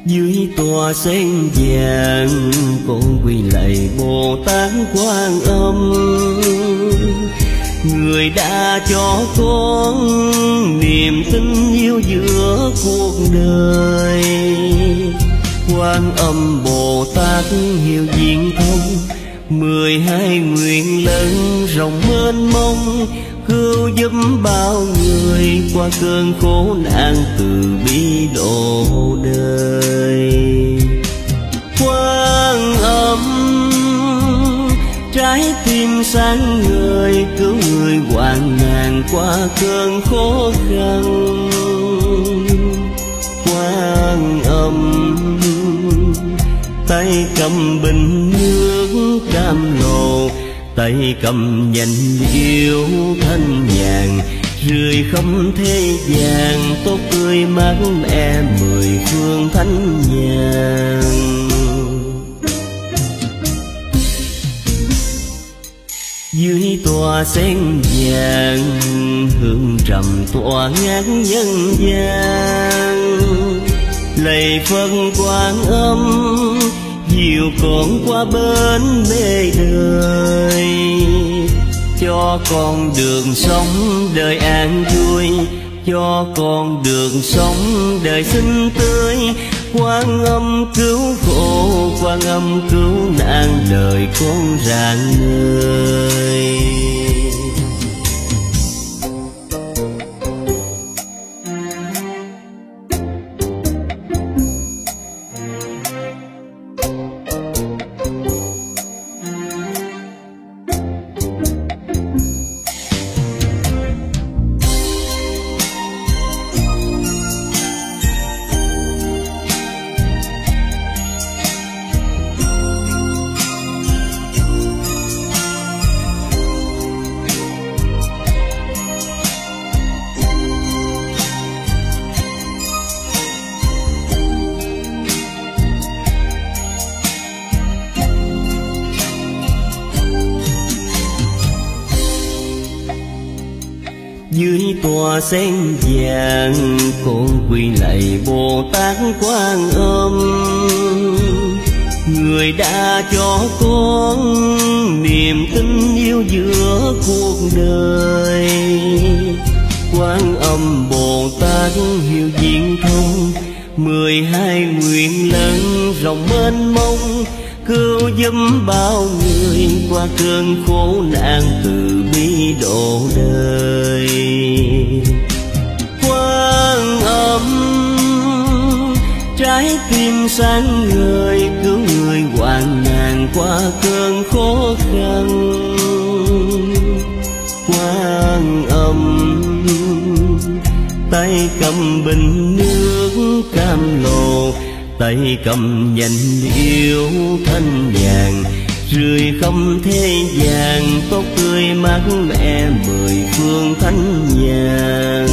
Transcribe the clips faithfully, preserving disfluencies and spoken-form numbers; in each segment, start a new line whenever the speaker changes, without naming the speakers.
Dưới tòa sen vàng con quy lạy Bồ Tát Quan Âm, người đã cho con niềm tin yêu giữa cuộc đời. Quan Âm Bồ Tát hiểu diện thông, mười hai nguyện lớn rộng mênh mông, cứu giúp bao người qua cơn khổ nạn từ bi độ đời. Quan Âm trái tim sáng ngời, cứu người hoạn nạn qua cơn khó khăn. Quan Âm tay cầm bình nước cam lồ, tay cầm nhành yêu thanh nhàn, rười khắp thế gian tốt tươi mát mẻ mười phương thanh nhàn. Dưới tòa sen vàng hương trầm tỏa ngát nhân gian, lạy Phật Quan Âm dìu con qua bến mê đời, cho con đường sống đời an vui, cho con đường sống đời xinh tươi. Quan Âm cứu khổ, Quan Âm cứu nạn đời con rạng ngời. Dưới tòa sen vàng con quy lạy Bồ Tát Quan Âm, người đã cho con niềm tin yêu giữa cuộc đời. Quan Âm Bồ Tát hiểu diện thông, mười hai nguyện lớn rộng mênh mông, cứu giúp bao người qua cơn khổ nạn từ bi độ đời. Quan Âm trái tim sáng ngời, cứu người hoạn nạn qua cơn khó khăn. Quan Âm tay cầm bình nước cam lồ, tay cầm nhành yêu thanh nhàn, rười không thế gian tốt tươi mát mẻ mười phương thanh nhàn.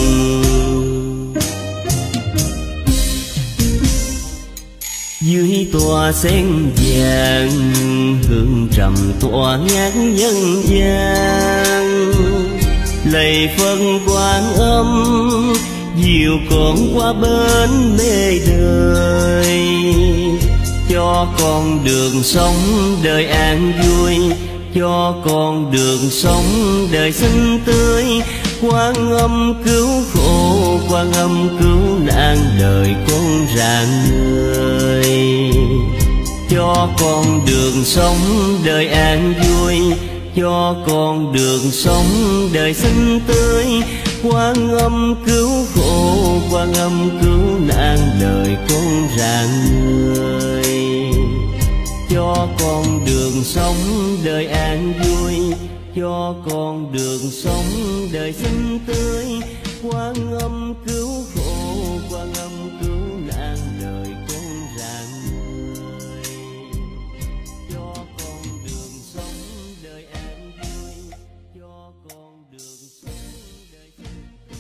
Dưới tòa sen vàng hương trầm tỏa ngát nhân gian, lạy Phật Quan Âm dìu con qua bến mê đời, cho con đường sống đời an vui, cho con đường sống đời xinh tươi. Quan Âm cứu khổ, Quan Âm cứu nạn đời con rạng ngời, cho con đường sống đời an vui, cho con đường sống đời xinh tươi. Quan Âm cứu khổ, Quan Âm cứu nạn đời con rạng ngời, cho con đường sống đời an vui, cho con đường sống đời xinh tươi. Quan Âm cứu khổ, Quan Âm cứu nạn đời con rạng ngời, cho con đường sống đời an vui, cho con đường sống đời xinh tươi.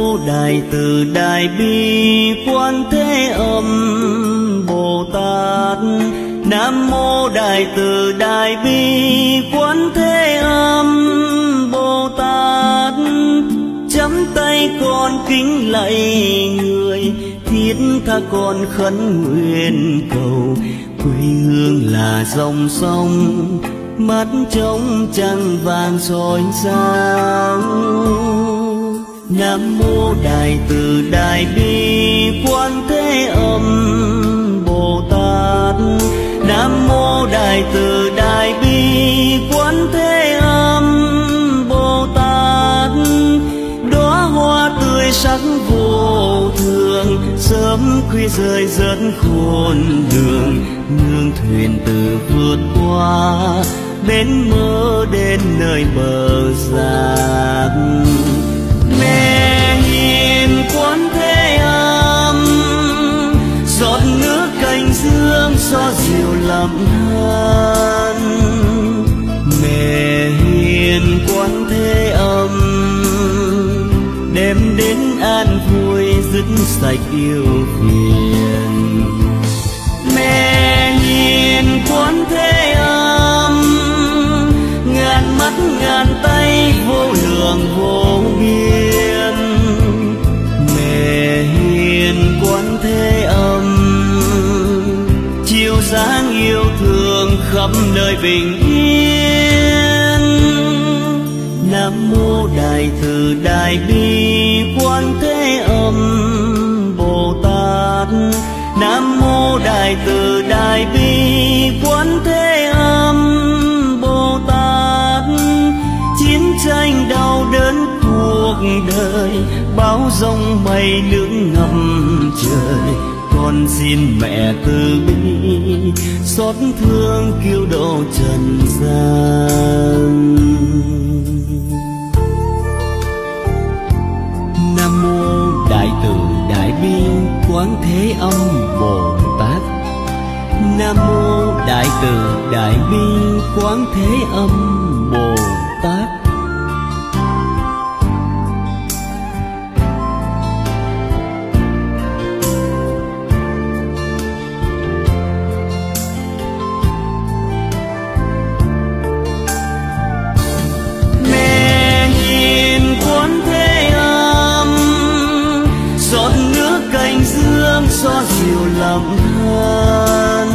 Mô Đại Từ Đại Bi Quán Thế Âm Bồ Tát. Nam Mô Đại Từ Đại Bi Quán Thế Âm Bồ Tát. Chắp tay con kính lạy người, thiết tha con khấn nguyện cầu. Quê hương là dòng sông, mắt trông trăng vàng soi sáng. Nam Mô Đại Từ Đại Bi Quán Thế Âm Bồ Tát. Nam Mô Đại Từ Đại Bi Quán Thế Âm Bồ Tát. Đóa hoa tươi sắc vô thường, sớm khuya rơi rớt khôn đường. Nương thuyền từ vượt qua, bến mơ đến nơi bờ giác. Mẹ hiền Quán Thế Âm, giọt nước cành dương xóa dịu lầm than. Mẹ hiền Quán Thế Âm, đem đến an vui dứt sạch yêu phiền. Mẹ hiền Quán Thế Âm, ngàn mắt ngàn tay vô lượng vô biên. Mẹ hiền Quán Thế Âm, chiếu sáng yêu thương khắp nơi bình yên. Nam Mô Đại Từ Đại Bi Quán Thế Âm Bồ Tát. Nam Mô Đại Từ Đại Bi Quán Thế Âm Bồ Tát. Chiến tranh đau đớn cuộc đời, bão giông mây nước ngập trời. Con xin mẹ từ bi, xót thương cứu độ trần gian. Nam Mô Đại Từ Đại Bi Quán Thế Âm Bồ Tát. Nam Mô Đại Từ Đại Bi Quán Thế Âm Bồ Tát. Mẹ hiền Quán Thế Âm, giọt nước cành dương xóa dịu lòng than.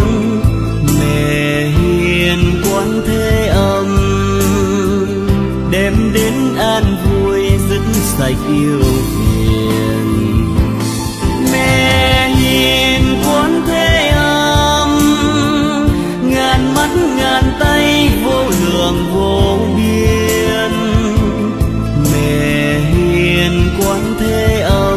Mẹ hiền Quán Thế Âm, đem đến an vui dứt sạch yêu phiền. Mẹ hiền Quán Thế Âm, ngàn mắt ngàn tay vô lượng vô biên. Mẹ hiền Quán Thế Âm,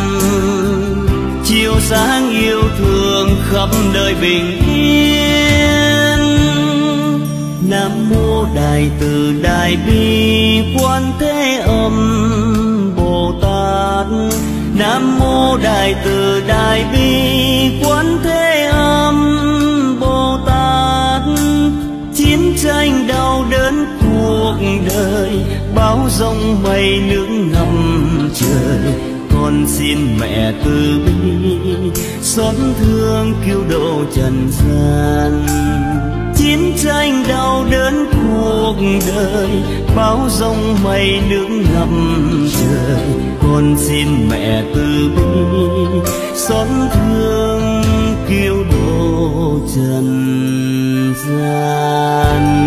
chiếu sáng yêu thương khắp nơi bình yên. Nam Mô Đại Từ Đại Bi Quán Thế Âm Bồ Tát. Nam Mô Đại Từ Đại Bi Quán Thế Âm Bồ Tát. Chiến tranh đau đớn cuộc đời, bão giông mây nước ngập trời. Con xin mẹ từ bi, xót thương cứu độ trần gian. Chiến tranh đau đớn cuộc đời, bão giông mây nước ngập trời. Con xin mẹ từ bi, xót thương cứu độ trần gian.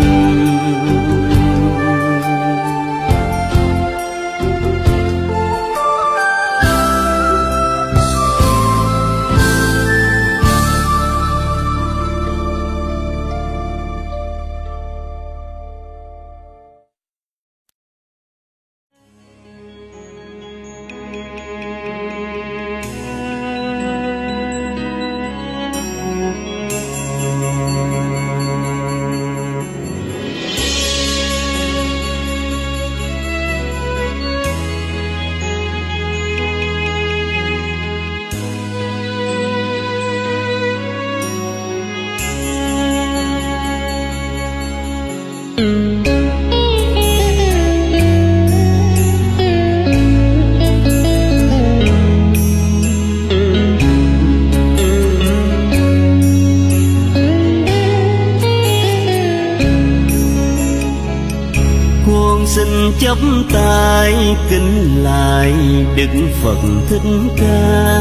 chắp tay kính lại Đức Phật Thích Ca.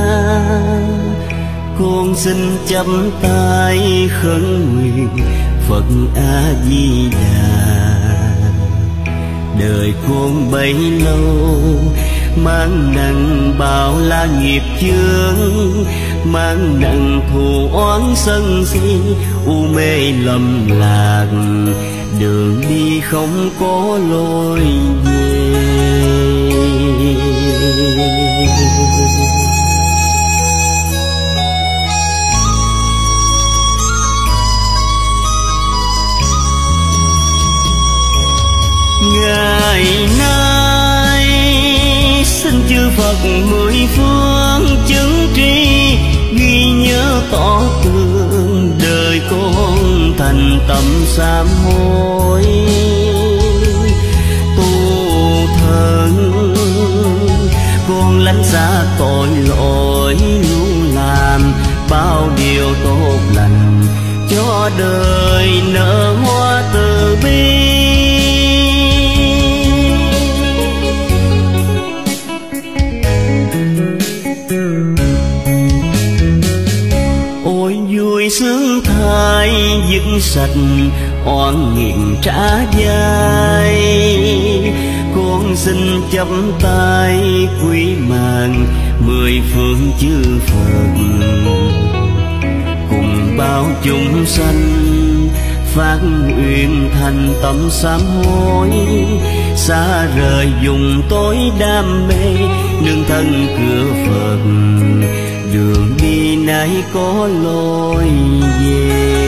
Con xin chắp tay khấn nguyện Phật A Di Đà. Đời con bấy lâu mang nặng bao la nghiệp chướng, mang nặng thù oán sân si, u mê lầm lạc, đường đi không có lối về. Ngày nay xin chư Phật mười phương chứng tri, ghi nhớ tỏ tường đời con thành tâm sám hối. Tu thân con lánh xa tội lỗi, luôn làm bao điều tốt lành cho đời nở hoa từ bi. Sướng thai dứt sạch oan nghiện trả dài, con xin chắp tay quý màng mười phương chư Phật, cùng bao chúng sanh phát nguyện thành tâm sám hối, xa rời vùng tối đam mê nương thân cửa Phật, đường đi nay có lối về.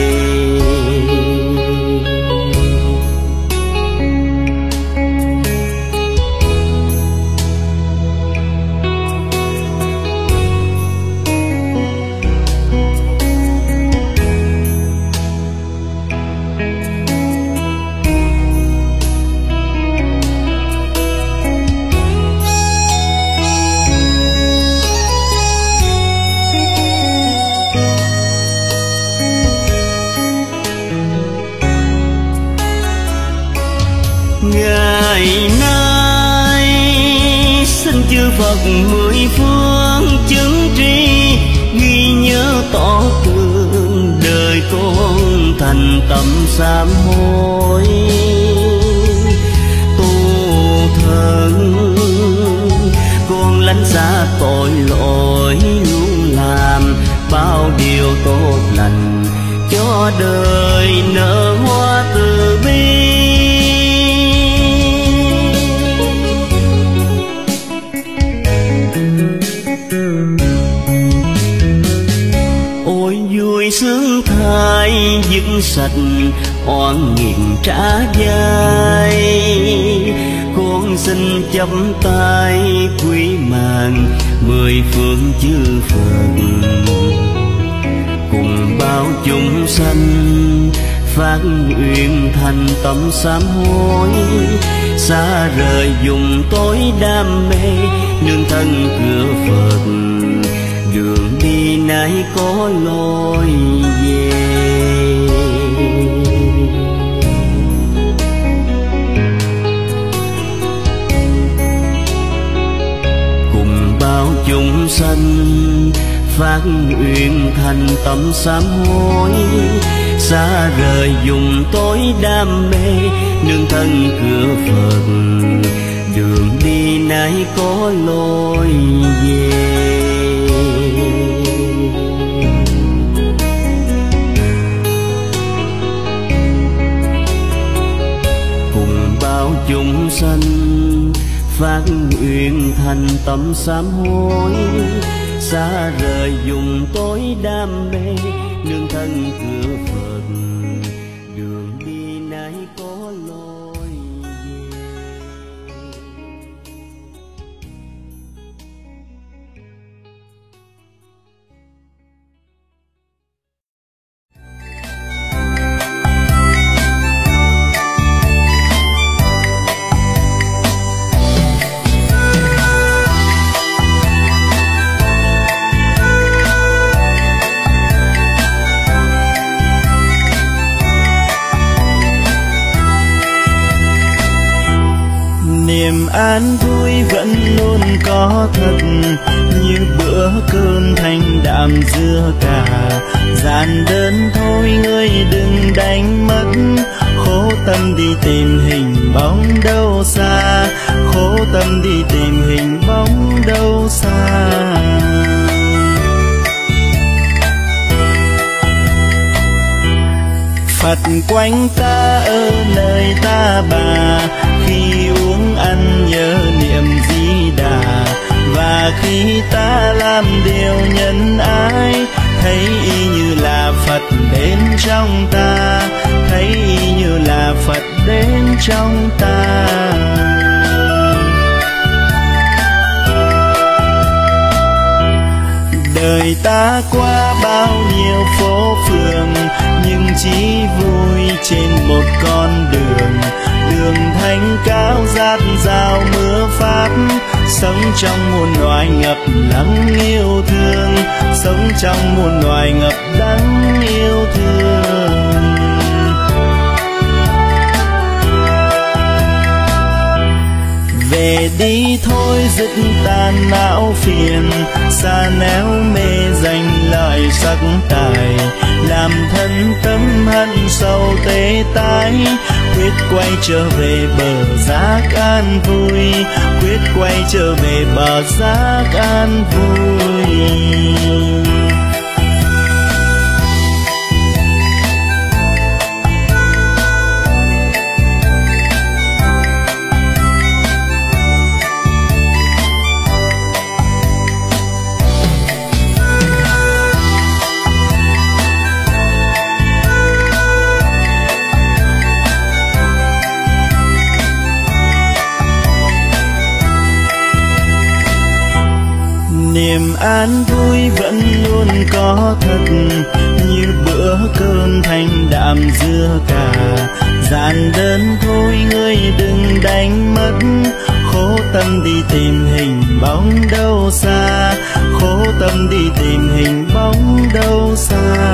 Ngày nay xin chư Phật mười phương chứng tri, ghi nhớ tỏ tường đời con thành tâm sám hối. Tu thân con lánh xa tội lỗi, luôn làm bao điều tốt lành cho đời nở hoa từ bi. Sướng thai dứt sạch oan nghiện trả dài, con xin chắp tay quý màng mười phương chư Phật, cùng bao chúng sanh phát nguyện thành tâm sám hối, xa rời vùng tối đam mê nương thân cửa Phật, đường đi nay có lối về. Cùng bao chúng sanh phát nguyện thành tâm sám hối, xa rời vùng tối đam mê nương thân cửa Phật, đường đi nay có lối về. Chúng sanh phát nguyện thành tâm sám hối, xa rời vùng tối đam mê nương thân cửa Phật, đường đi nay có lối về.
an vui vẫn luôn có thật, như bữa cơm thanh đạm dưa cà. Giản đơn thôi ngươi đừng đánh mất, khổ tâm đi tìm hình bóng đâu xa, khổ tâm đi tìm hình bóng đâu xa. Phật quanh ta ở nơi ta bà, khi uống ăn nhớ niệm Di Đà. Và khi ta làm điều nhân ái, thấy y như là Phật đến trong ta, thấy y như là Phật đến trong ta. Đời ta qua bao nhiêu phố phường, nhưng chỉ vui trên một con đường. Đường thanh cao dạt dào mưa pháp, sống trong muôn loài ngập lắng yêu thương, sống trong muôn loài ngập đắng yêu thương. Về đi thôi dứt tan não phiền, xa néo mê danh lợi sắc tài. Làm thân tâm hận sâu tê tái, quyết quay trở về bờ giác an vui, quyết quay trở về bờ giác an vui. Niềm an vui vẫn luôn có thật, như bữa cơm thanh đạm dưa cà. Giản đơn thôi ngươi đừng đánh mất, khổ tâm đi tìm hình bóng đâu xa, khổ tâm đi tìm hình bóng đâu xa.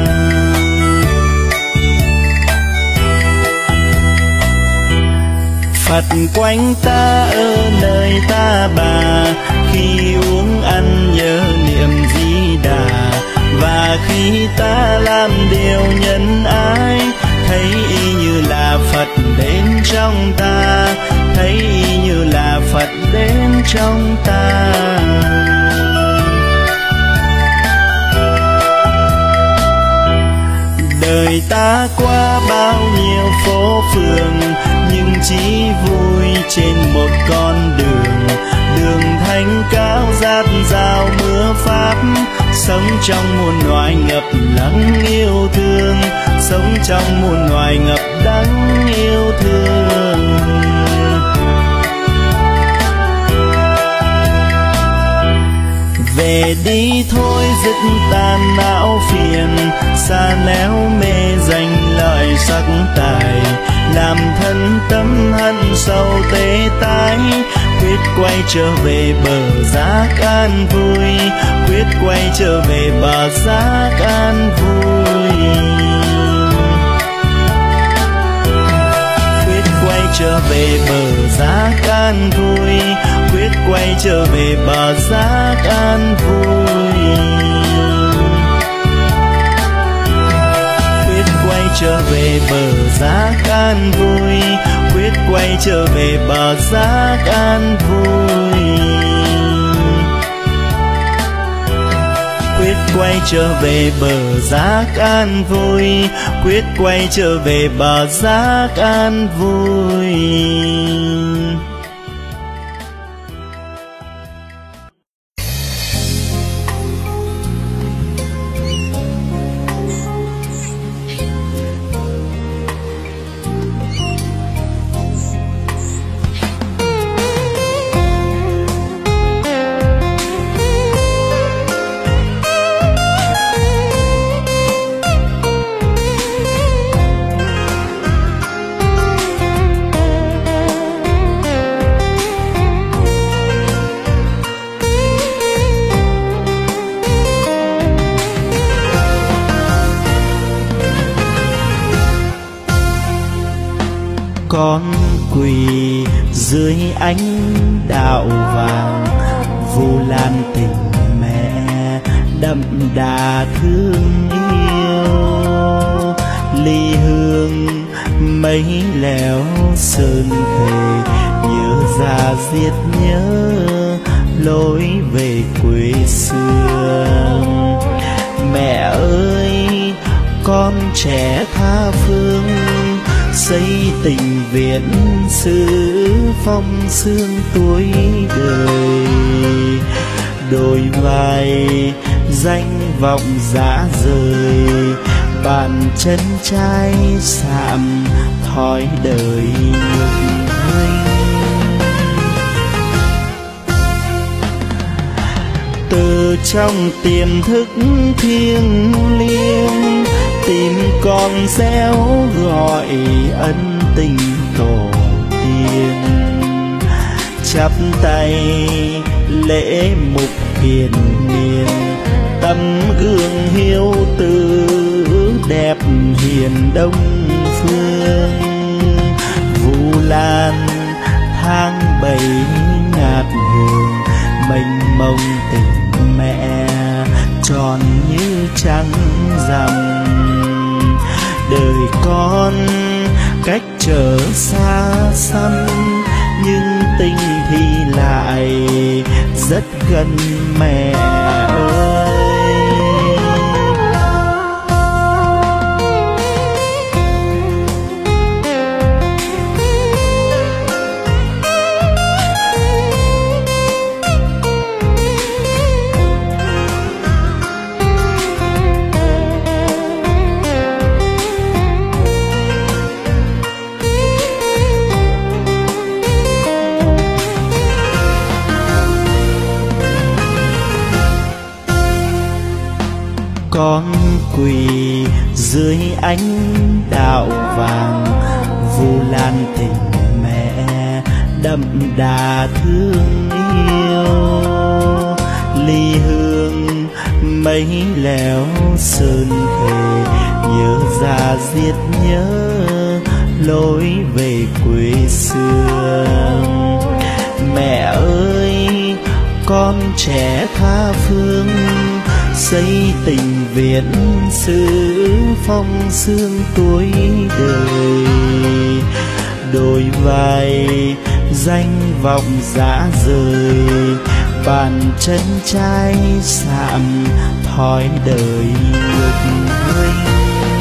Phật quanh ta ở nơi ta bà, khi uống ăn nhớ niệm Di Đà. Và khi ta làm điều nhân ái, thấy y như là Phật đến trong ta, thấy y như là Phật đến trong ta. Đời ta qua bao nhiêu phố phường, nhưng chỉ vui trên một con đường. Đường thanh cao dạt dào mưa pháp, sống trong muôn loài ngập lắng yêu thương, sống trong muôn loài ngập đắng yêu thương. Về đi thôi dứt tan não phiền, xa néo mê danh lợi sắc tài. Làm thân tâm hận sâu tê tái, quyết quay trở về bờ giác an vui, quyết quay trở về bờ giác an vui. Quyết quay trở về bờ giác an vui, quyết quay trở về bờ giác an vui. Quyết quay trở về bờ giác an vui, quyết quay trở về bờ giác an vui. Quyết quay trở về bờ giác an vui, quyết quay trở về bờ giác an vui.
con quỳ
dưới ánh đạo vàng, vu lan tình mẹ đậm đà thương yêu. Ly hương mấy lẻo sơn thề, nhớ ra giết nhớ lối về quê xưa. Mẹ ơi con trẻ tha phương, xây tình viện sử phong sương tuổi đời. Đôi vai danh vọng dã rời, bàn chân trai sạm thói đời nhục hình. Từ trong tiềm thức thiêng liêng, tìm con réo gọi ân tình tổ tiên. Chắp tay lễ mục hiền niên, tấm gương hiếu tử đẹp hiền đông phương. Vu lan tháng bảy ngát hương, mênh mông tình mẹ tròn như trăng rằm. Đời con cách trở xa xăm, nhưng tình thì lại rất gần mẹ ơi. Con quỳ dưới ánh đạo vàng, vu lan tình mẹ đậm đà thương yêu. Ly hương mấy lẻo sơn thề, nhớ ra giết nhớ lối về quê xưa. Mẹ ơi con trẻ tha phương, xây tình viện sử phong sương tuổi đời. Đôi vai danh vọng dã rời, bàn chân trai sạm thói đời nhục hình.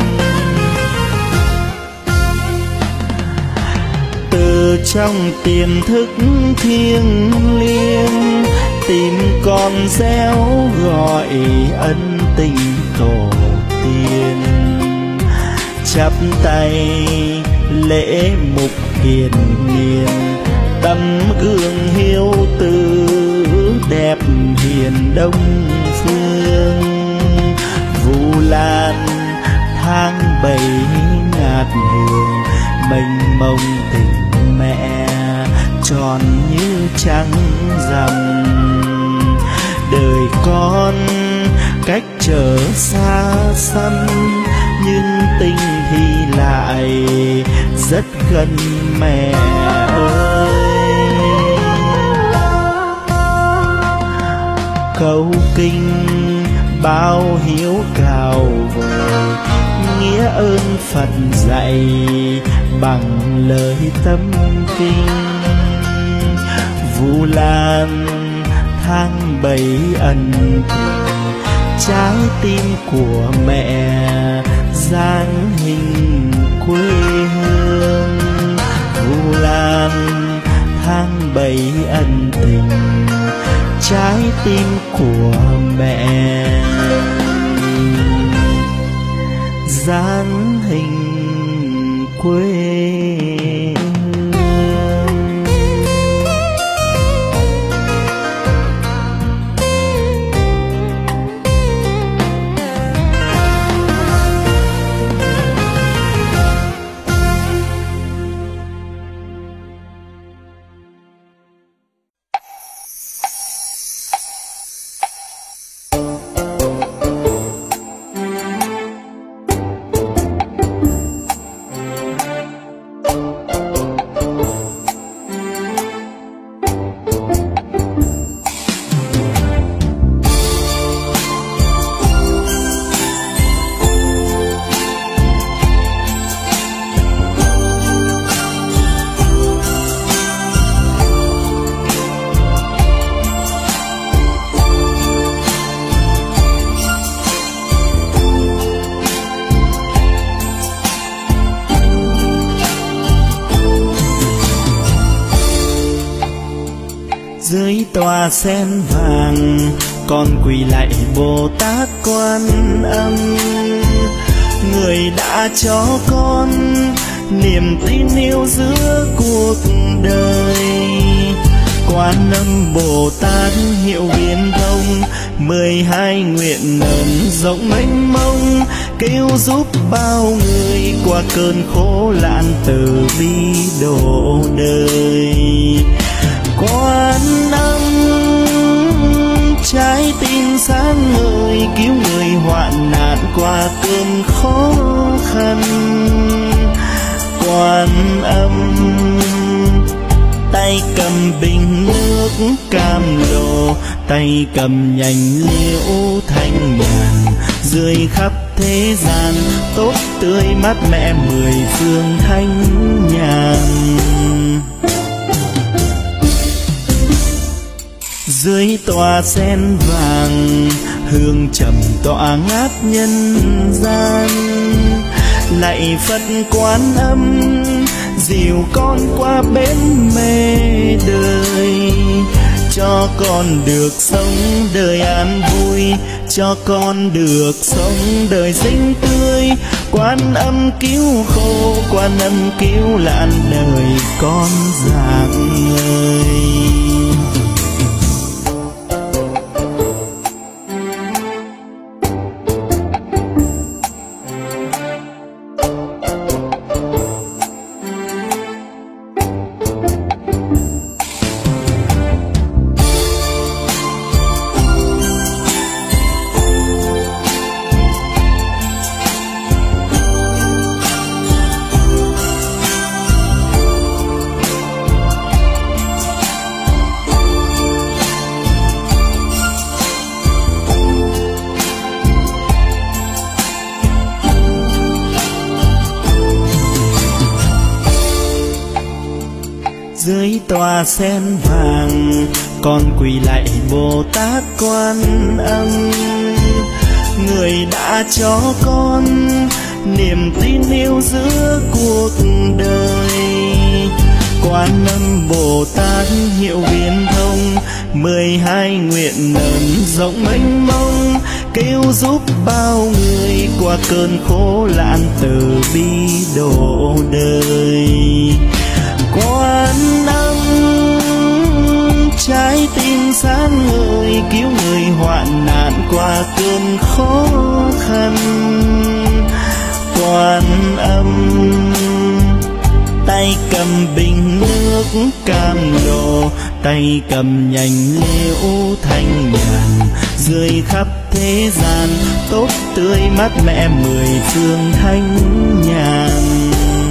Từ trong tiềm thức thiêng liêng, tìm con réo gọi ân tình tổ tiên. Chắp tay lễ mục hiền niên, tấm gương hiếu tử đẹp hiền đông phương. Vu lan tháng bảy ngát hương, mênh mông tình mẹ tròn như trăng rằm. Đời con cách trở xa xăm, nhưng tình thì lại rất gần mẹ ơi. Câu kinh bao hiếu cào vời, nghĩa ơn Phật dạy bằng lời tâm kinh. Vu lan tháng bảy ân tình, trái tim của mẹ dáng hình quê hương. Vu lan tháng bảy ân tình, trái tim của mẹ dáng hình quê. tòa sen vàng con quỳ lạy Bồ Tát Quan Âm, người đã cho con niềm tin yêu giữa cuộc đời. Quan Âm Bồ Tát hiệu viễn thông, mười hai nguyện nở rộng mênh mông, kêu giúp bao người qua cơn khổ nạn từ bi độ đời. Quan Âm trái tim sáng ngời, cứu người hoạn nạn qua cơn khó khăn. Quan Âm tay cầm bình nước cam lồ, tay cầm nhành liễu thanh nhàn, rơi khắp thế gian tốt tươi mát mẻ mười phương thanh nhàn. Dưới tòa sen vàng hương trầm tỏa ngát nhân gian, lạy Phật Quan Âm dìu con qua bến mê đời, cho con được sống đời an vui, cho con được sống đời xinh tươi. Quan Âm cứu khổ, Quan Âm cứu nạn đời con rạng ngời. Dưới tòa sen vàng con quỳ lạy Bồ Tát Quan Âm, người đã cho con niềm tin yêu giữa cuộc đời. Quan Âm Bồ Tát hiệu viễn thông, mười hai nguyện nở rộng mênh mông, kêu giúp bao người qua cơn khổ nạn từ bi độ đời. Quan Âm trái tim sáng ngời, cứu người hoạn nạn qua cơn khó khăn. Quan Âm tay cầm bình nước cam lồ, tay cầm nhành liễu thanh nhàn, rơi khắp thế gian tốt tươi mát mẻ mười phương thanh nhàn.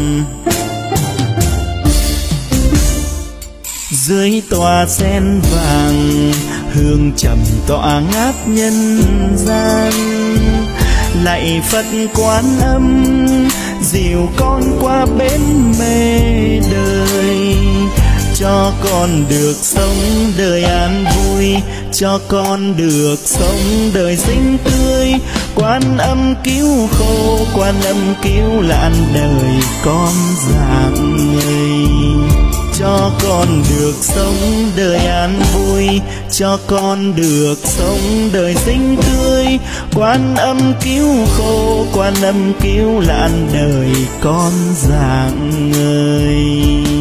Dưới tòa sen vàng hương trầm tỏa ngát nhân gian, lạy Phật Quan Âm dìu con qua bến mê đời, cho con được sống đời an vui, cho con được sống đời xinh tươi. Quan Âm cứu khổ, Quan Âm cứu nạn đời con rạng ngời, cho con được sống đời an vui, cho con được sống đời xinh tươi. Quan Âm cứu khổ, Quan Âm cứu nạn đời con rạng ngời.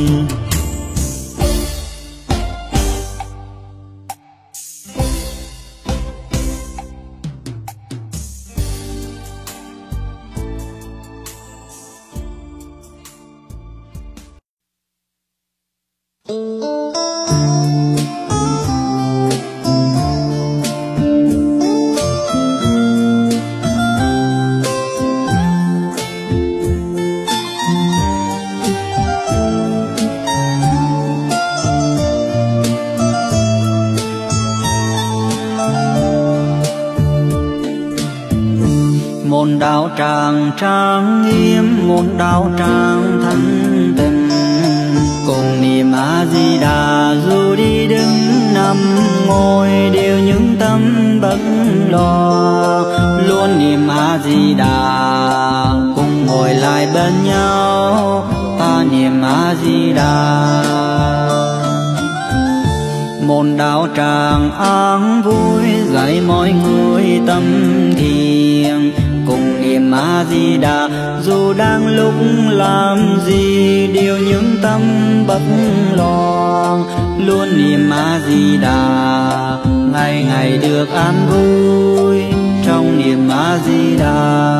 Môn đạo tràng trang nghiêm, môn đạo tràng thanh tịnh, cùng niệm A Di Đà dù đi đứng nằm ngồi đều những tâm bất lo. Luôn niệm A Di Đà cùng ngồi lại bên nhau, ta niệm A Di Đà. Môn đạo tràng an vui, dạy mọi người tâm thiền cùng niệm A Di Đà. Dù đang lúc làm gì điều những tâm bất lo, luôn niệm A Di Đà ngày ngày được an vui trong niệm A Di Đà.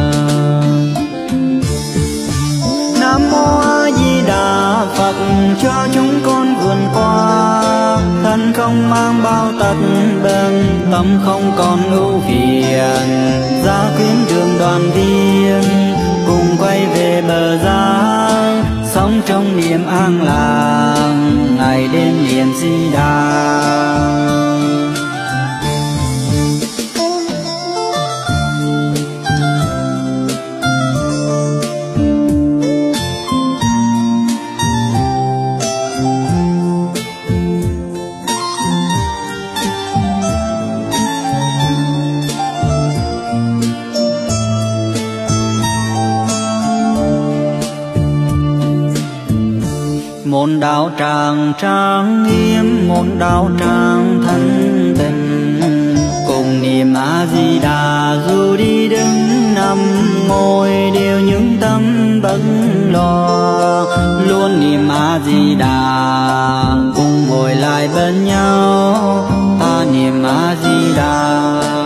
Nam mô A Di Đà Phật, cho chúng con vượt qua thân không mang bao tật bệnh, tâm không còn ưu phiền, ra khuyến đường đoàn viên cùng quay về bờ giác, sống trong niềm an lành ngày đêm niệm Di Đà. Môn đạo tràng trang nghiêm, môn đạo tràng thanh tịnh, cùng niệm A Di Đà dù đi đứng nằm ngồi đều những tâm bất lo, luôn niệm A Di Đà cùng ngồi lại bên nhau, ta niệm A Di Đà.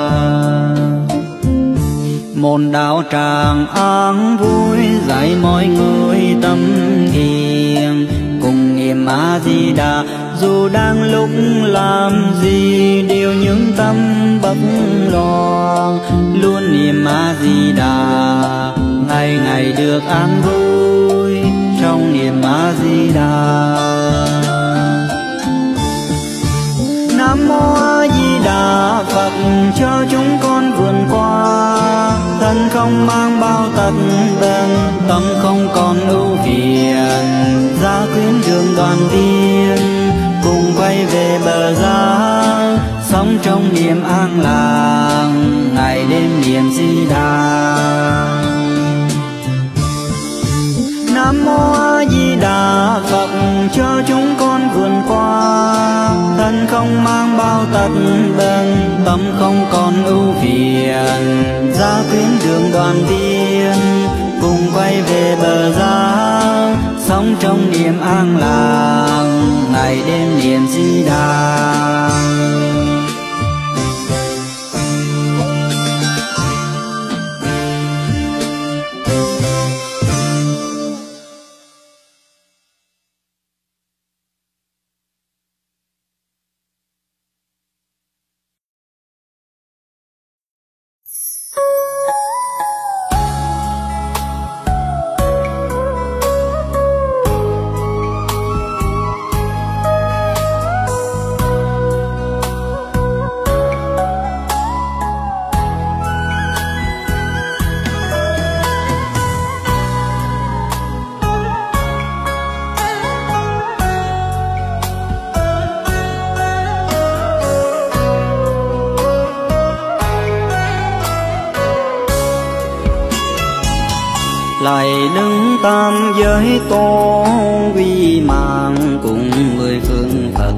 Môn đạo tràng an vui, dạy mọi người tâm thiền cùng niệm A Di Đà. Dù đang lúc làm gì điều những tâm bất lo, luôn niệm A Di Đà ngày ngày được an vui trong niệm A Di Đà. Nam mô A Di Đà Phật, cho chúng con vượt qua thân không mang bao tật bệnh, tâm không còn ưu phiền, ra khuyến đường đoàn viên cùng quay về bờ giác, sống trong niềm an lành ngày đêm niệm Di Đà. Nam mô A Di Đà Phật, cho chúng con vượt qua thân không mang bao tật bệnh, tâm không còn ưu phiền, ra khuyến đường đoàn viên cùng quay về bờ giác, sống trong niềm an lành ngày đêm niệm Di Đà. Lại đứng tam giới tôn quy mạng cùng mười phương Phật,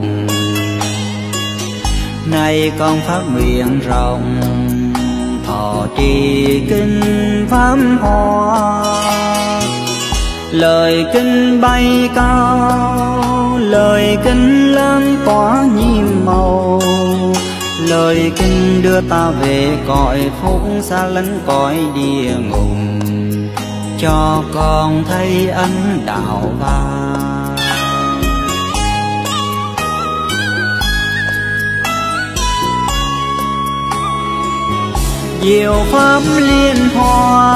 nay con phát nguyện rộng thọ trì kinh pháp hoa. Lời kinh bay cao, lời kinh lớn tỏa nhiệm màu, lời kinh đưa ta về cõi phúc xa lánh cõi địa ngục, cho con thấy ân đạo vàng. Diệu pháp liên hoa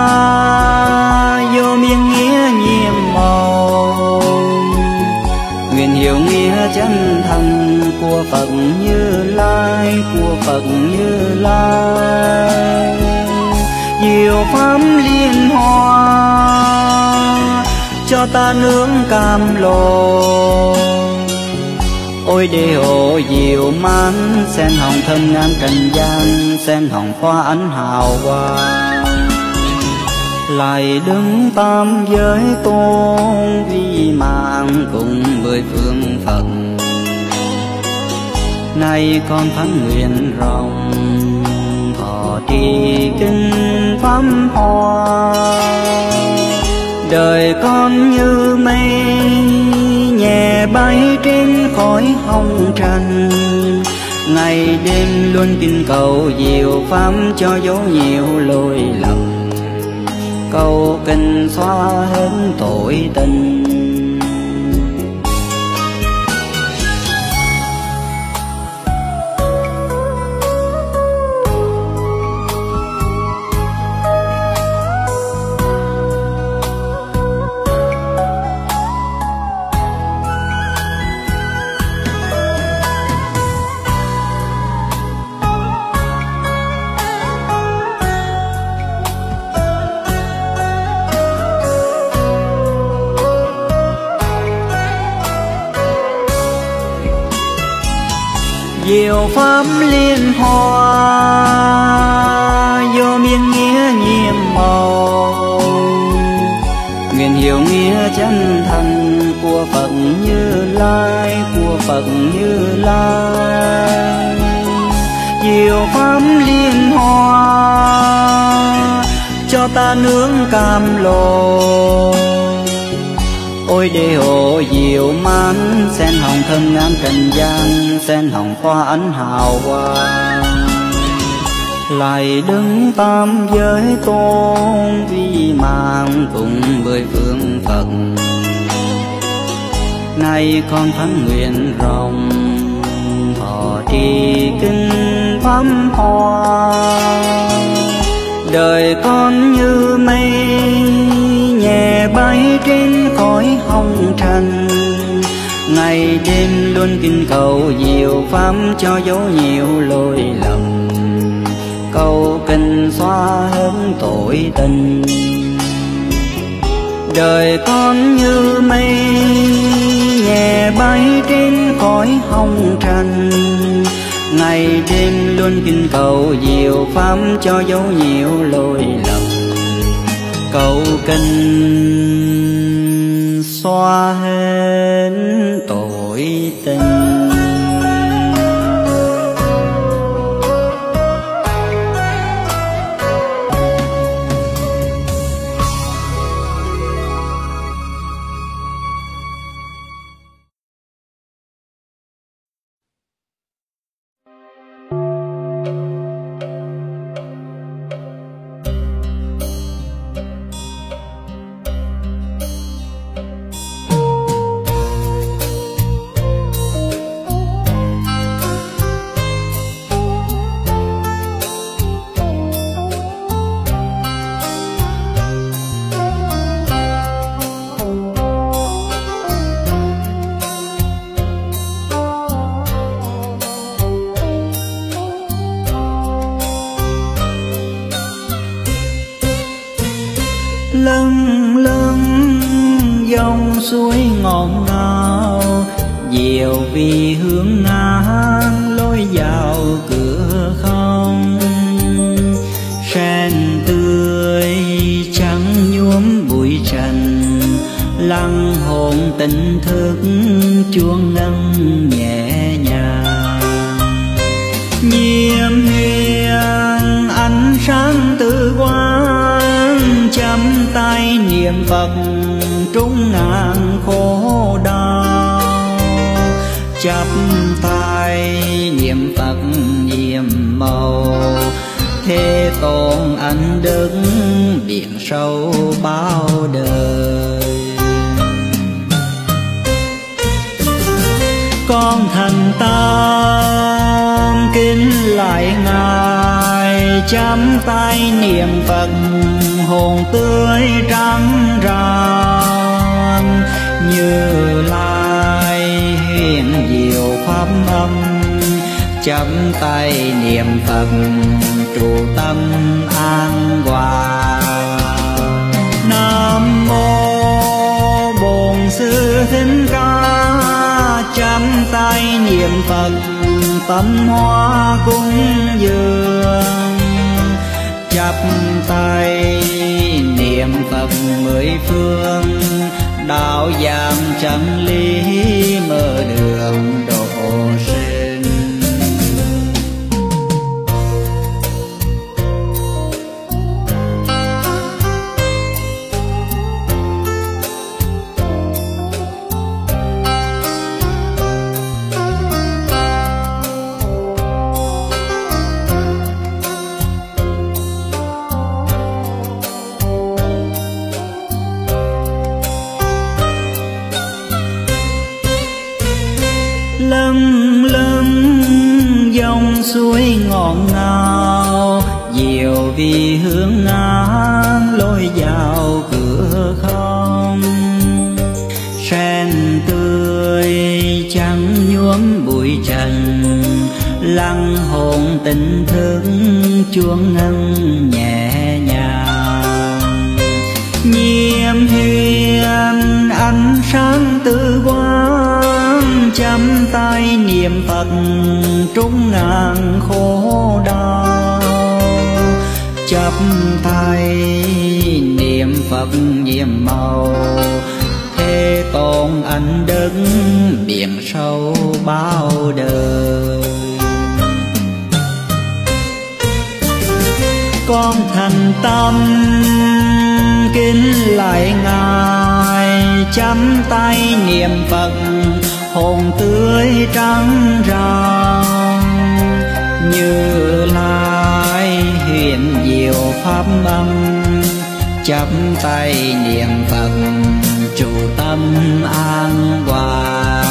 vô miên nghĩa nhiệm màu, nguyện hiểu nghĩa chân thành của Phật Như Lai, của Phật Như Lai. Diệu pháp liên hoa cho ta nương cam lồ, ôi đề hộ diệu mãn sen hồng thơm ngàn trần gian, sen hồng hoa ánh hào quang. Lại đứng tam giới tôn vi mạng cùng mười phương Phật, nay con thánh nguyện rộng thọ trì kinh pháp hoa. Đời con như mây nhẹ bay trên cõi hồng trần, ngày đêm luôn kinh cầu diệu pháp cho dấu nhiều lỗi lầm, cầu kinh xóa hết tội tình. Diệu pháp liên hoa vô miên nghĩa nhiệm màu, nguyện hiểu nghĩa chân thành của Phật Như Lai, của Phật Như Lai. Diệu pháp liên hoa cho ta nướng cam lồ, ôi đề hộ diệu mãn sen hồng thơm ngát trần gian, sen hồng hoa ánh hào quang. Lại đứng tam giới tôn vi mạng cùng với phương Phật, nay con thánh nguyện rộng thọ trì kinh pháp hoa. Đời con như mây nhẹ bay trên cõi hồng trần, ngày đêm luôn kinh cầu diệu pháp cho dấu nhiều lỗi lầm, cầu kinh xóa hết tội tình. Đời con như mây nhẹ bay trên cõi hồng trần, ngày đêm luôn kinh cầu diệu pháp cho dấu nhiều lỗi lầm, cầu kinh xóa hết tội tình.
Lâng lâng dòng suối ngọt ngào, diệu vì hướng ngang lối vào cửa không. Sen tươi trắng nhuốm bụi trần, lăng hồn tỉnh thức chuông ngân nhẹ nhàng. Nhiệm hiền ánh sáng tự quang, chắp tay niệm Phật trúng ngàn khổ đau. Chắp tay niệm Phật nhiệm màu, Thế Tôn anh đứng biển sâu bao đời. Con thành tâm kính lại Ngài, chắp tay niệm Phật hồn tươi trắng rạng. Như Lai huyền diệu pháp âm, chắp tay niệm Phật trụ tâm an hòa. Nam mô Bổn Sư Thích Ca, chắp tay niệm Phật tâm hoa cúng dường. Chắp tay niệm Phật mười phương, đạo giảng chân lý mở đường độ sinh.
ngọt ngào, diệu vì hương ngang lối vào cửa không. Sen tươi trắng nhuốm bụi trần, lăng hồn tình thương chuông ngân nhẹ nhàng. Nhiệm hiền ánh sáng tư quang, chăm tay niệm Phật trúng ngàn khổ đau. Chắp tay niệm Phật nhiệm màu, thế tôn anh đứng biển sâu bao đời. Con thành tâm kính lại Ngài, chắp tay niệm Phật hồn tươi trắng ràng. Như Lai huyền diệu pháp âm, chắp tay niệm Phật trụ tâm an hòa.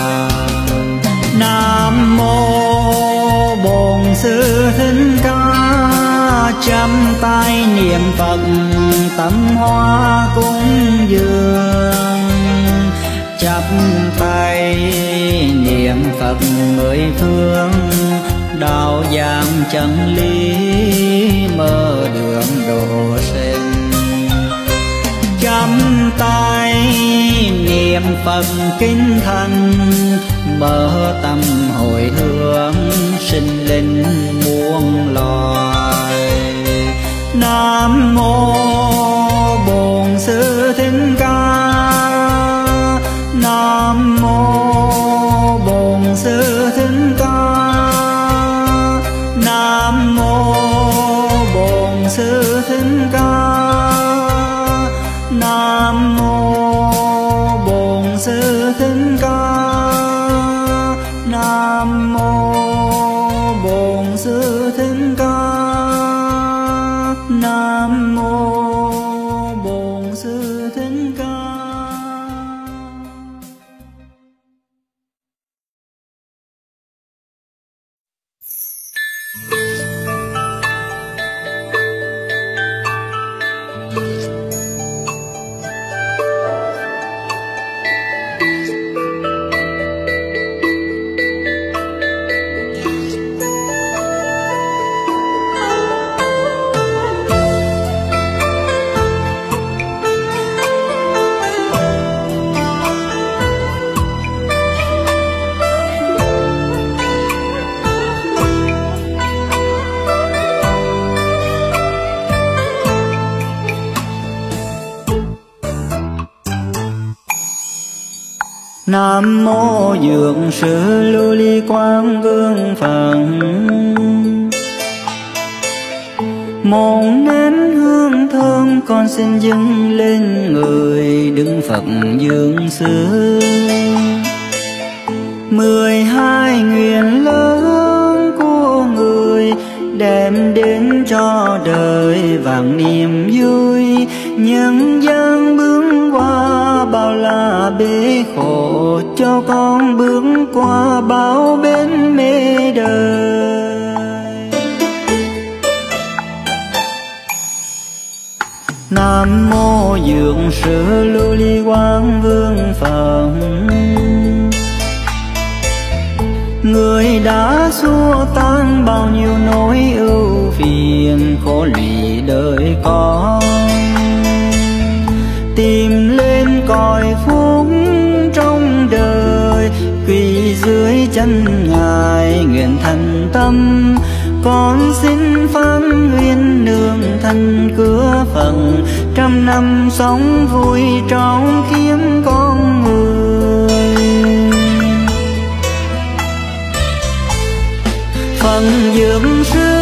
Nam mô Bổn Sư Thích Ca, chắp tay niệm Phật tâm hoa cúng dường. Chắp tay niệm Phật mười phương, đạo giảng chân lý mở đường độ sinh. Chắp tay niệm Phật kinh thành, mở tâm hồi hướng sinh linh muôn loài. Nam mô Bổn Sư Thích Ca, Nam mô Bổn Sư Thích Ca, Nam mô Bổn Sư Thích Ca, Nam mô Bổn Sư Thích Ca, Nam mô Bổn Sư Thích Ca, Nam mô Bổn Sư Thích Ca. Nam mô Dược Sư Lưu Ly Quang Vương Phật. Một nén hương thơm con xin dâng lên người Đức Phật Dương Sư. Mười hai nguyện lớn của người đem đến cho đời vạn niềm vui. Nhân gian bước qua bao la bể khổ, cho con bước qua bao bến mê đời. Nam mô Dược Sư Lưu Ly Quang Vương Phật. Người đã xua tan bao nhiêu nỗi ưu phiền khổ lụy đời con, tìm lên cõi phúc trong đời, quỳ dưới chân Ngài nguyện thành tâm. Con xin phán nguyện nương thân cửa Phật, trăm năm sống vui trong kiếp con người. Phật Dược Sư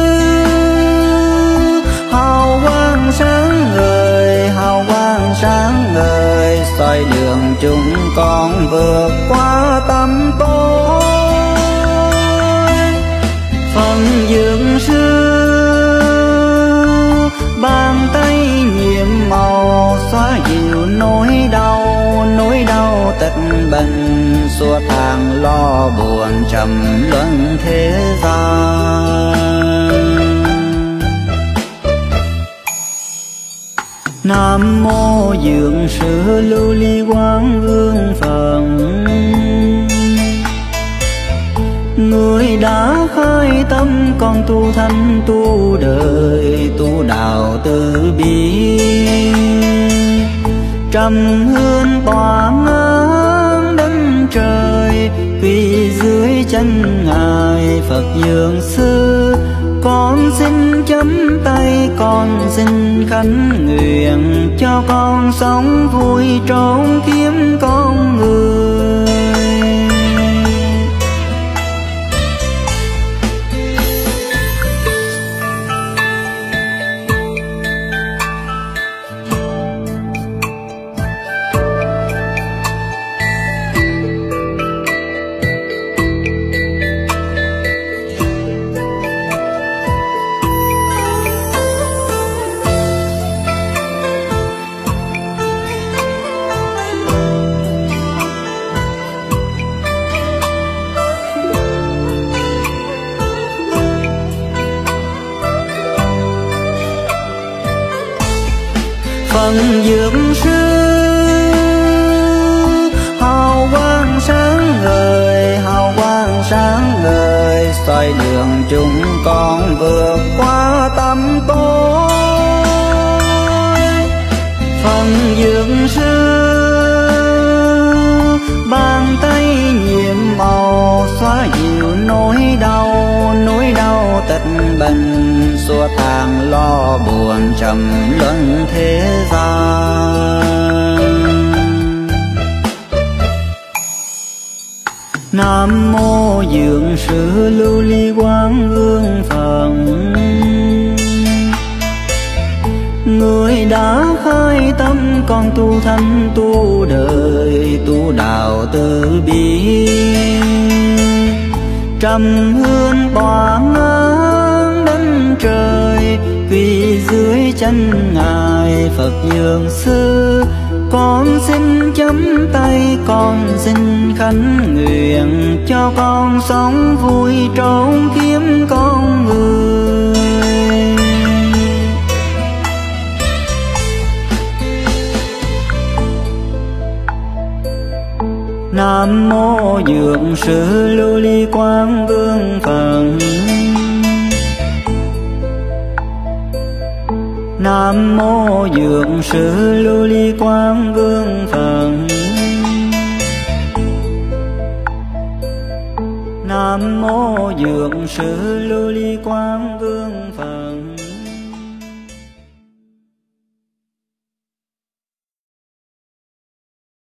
hào quang sáng ngời, hào quang sáng ngời, soi đường chúng con vượt qua tâm tối. Phật Dược Sư bàn tay nhiệm màu, xóa dịu nỗi đau, nỗi đau tật bệnh, xua than lo buồn trầm luân thế gian. Nam mô Dược Sư Lưu Ly Quán Vương Phật. Người đã khai tâm con tu thanh tu đời tu đạo từ bi, trầm hương tỏa ngang đất trời, quỳ dưới chân ngài Phật Dược Sư. Con xin chấm tay, con xin khấn nguyện cho con sống vui trốn kiếp con người. Phật Dược Sư hào quang sáng ngời, hào quang sáng ngời, soi đường chúng con vượt qua tâm tối. Phật Dược Sư bàn tay nhiệm màu, xóa dịu nỗi đau, nỗi đau tịch bệnh, xua tan lo buồn trầm luân thế gian. Nam mô Dược Sư Lưu Ly Quán Vương Phật. Người đã khai tâm con tu thanh tu đời tu đạo từ bi, trầm hương tỏa ngang đất trời, quỳ dưới chân ngài Phật Dược Sư. Con xin chấm tay, con xin khấn nguyện cho con sống vui trốn kiếp con người. Nam mô Dược Sư Lưu Ly Quán Vương Phật. Nam mô Dược Sư Lưu Ly Quán Vương Phật. Nam mô Dược Sư Lưu Ly Quán Vương Phật.